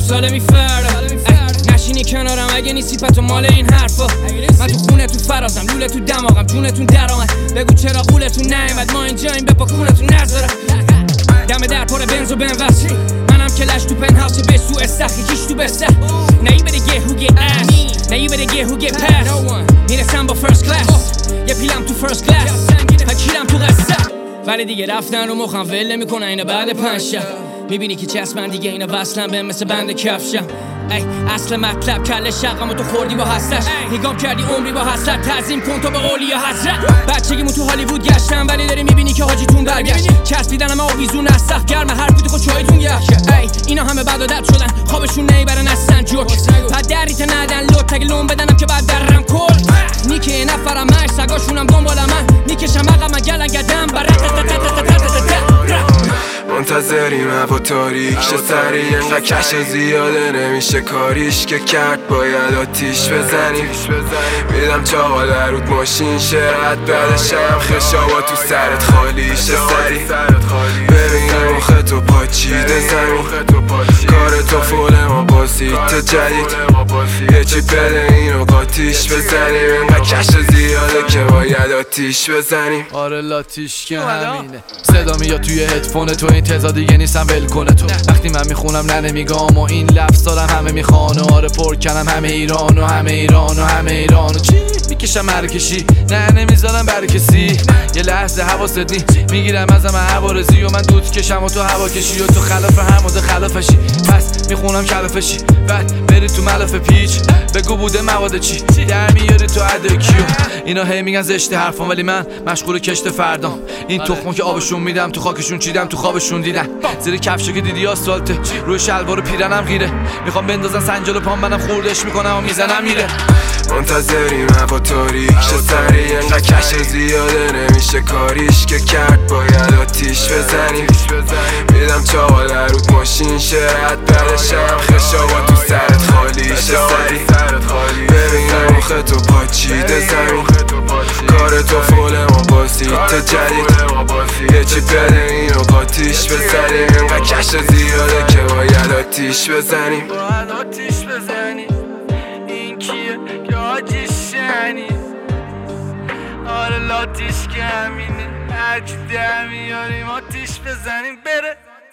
ساله میفرده نشینی کنارم اگه نیستی پتو مال این حرفا. من تو خونه تو فرازم، لوله تو دماغم، جونتون درآمد. بگو چرا قولتون نیومد، ما اینجاییم بپا کونتون نذارم. دم در پر بنز و بنوس، منم کلش تو پنهاوس به سو استخی کیش تو بسته. Now you better get who get ass, now you better get who get pass. میرسم با فرست کلاس، یه پیلم تو فرست کلاس، پکیرم تو قصه. ولی دیگه رفتن رو مخم ول نمیکنن اینا بعد 5 شب. میبینی که چسبن دیگه اینا وصلن به مثل بند کفشم. ای اصل مطلب کل شقم و تو خوردی با حسرت. نگام کردی عمری با حسرت، تعظیم کن تو به اولی و حضرت. بچگیمون تو هالیوود گشتم ولی داری میبینی که حاجیتون برگشت. چسبیدنم آویزون از سخت گرم، حرفی خود چایتون گشت. ای اینا همه بد و دد شدن، خوابشون نمیبرن اصلا جوک. بعد دریت ندن لط اگه لون بدنم که بعد درم کل. نیکه نفرم مش سگاشونم دنبال من، میکشم عقب گلن گدم منتظریم هوا تاریک شه سریع، انقدر کش زیاده نمیشه کاریش که کرد، باید آتیش بزنیم. میدم چاقا در رود ماشین شه رد بعدشم خشابا تو سرت خالی شه سریع. ببینم مخ تو پاچیده زمین، کار تو فول ما بازیت جدید. یه چی بده اینو قاتیش بزنیم، انقدر کش زیاده که باید آتیش بزنیم. آره لاتیش که همینه، صدا میاد توی هدفون تو، این تضاد دیگه نیستم ول کنه تو. وقتی من میخونم نه نمیگم و این لفظ دارم همه میخوان و آره پر کنم همه ایران و همه ایران و همه ایران و چی میکشم مرکشی نه نمیذارم بر کسی. یه لحظه حواست نی میگیرم ازم عوارضی و من دود کشم و تو هوا کشی و تو خلاف هم و خلافشی. پس میخونم کلافشی بعد بری تو ملافه پیچ، بگو بوده مواد چی در میاری تو ادکیو. اینا هی میگن زشت حرفم ولی من مشغول کشت فردام. این تخمو که آبشون میدم تو خاکشون چیدم تو خوابشون دیدن. زیر کفشو که دیدی آسفالته، روی شلوار و پیرنم غیره. میخوام بندازن سنجال و پام منم خوردش میکنم و میزنم میره. منتظریم هوا تاریک شه سریع، انقدر کش زیاده نمیشه کاریش که کرد، باید آتیش بزنیم. میدم چاقا در رود ماشین شه رد بعدشم خشابا تو سرت خالی شه سریع. ببینم مخ تو پاچیده زمین، کار تو فول ما بازیت جدید. یه چی بده اینو قاتیش بزنیم، انقدر کش زیاده که باید آتیش بزنیم. این کیه که آتیش شنی؟ آره لاتیش که همینه، هرچی در میاریم آتیش بزنیم بره.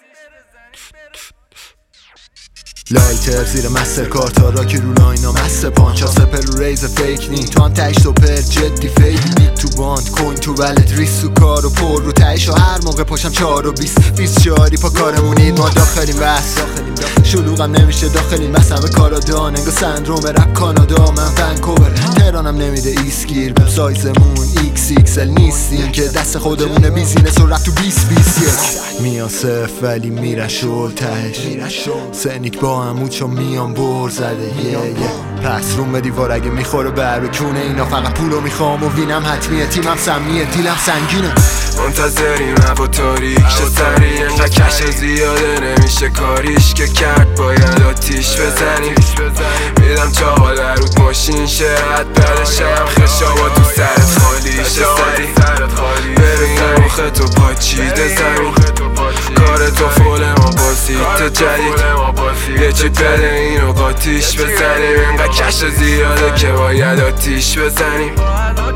لایتر زیر مستر کارتا راکی رو لاینا مست پانچ ها سپر رو ریز فیک نی، تو هم تش تو پر جدی فیک تو باند کوین تو ولت ریس تو کار و پر رو تش و هر موقع پاشم 4 و 20 شاری پا کارمونید ما داخلیم بس شلوغم نمیشه داخلیم بس همه کارادان انگا سندروم رپ کانادا. من ونکوور تهرانم نمیده ایسگیر بهم سایزمون XXL نیستیم که دست خودمونه بیزینس و رپ تو 2021 میان صف ولی میرن شل تهش سنیک با همون چون میان بر زده پس روم به دیوار اگه میخوره بر کونه اینا فقط پولو میخوام و وینم حتمیه تیمم سمیه دیلم سنگینه. منتظریم هوا تاریک شه سریع، انقدر کش زیاده نمیشه کاریش که کرد، باید آتیش بزنیم. میدم چاقا در رود ماشین شه رد بعدشم خشابا تو سرت خالی شه سریع. ببینم مخ تو پاچیده زمین، کار تو فول ما بازیت جدید. یه چی بده اینو قاتیش بزنیم، انقدر کش زیاده که باید آتیش بزنیم.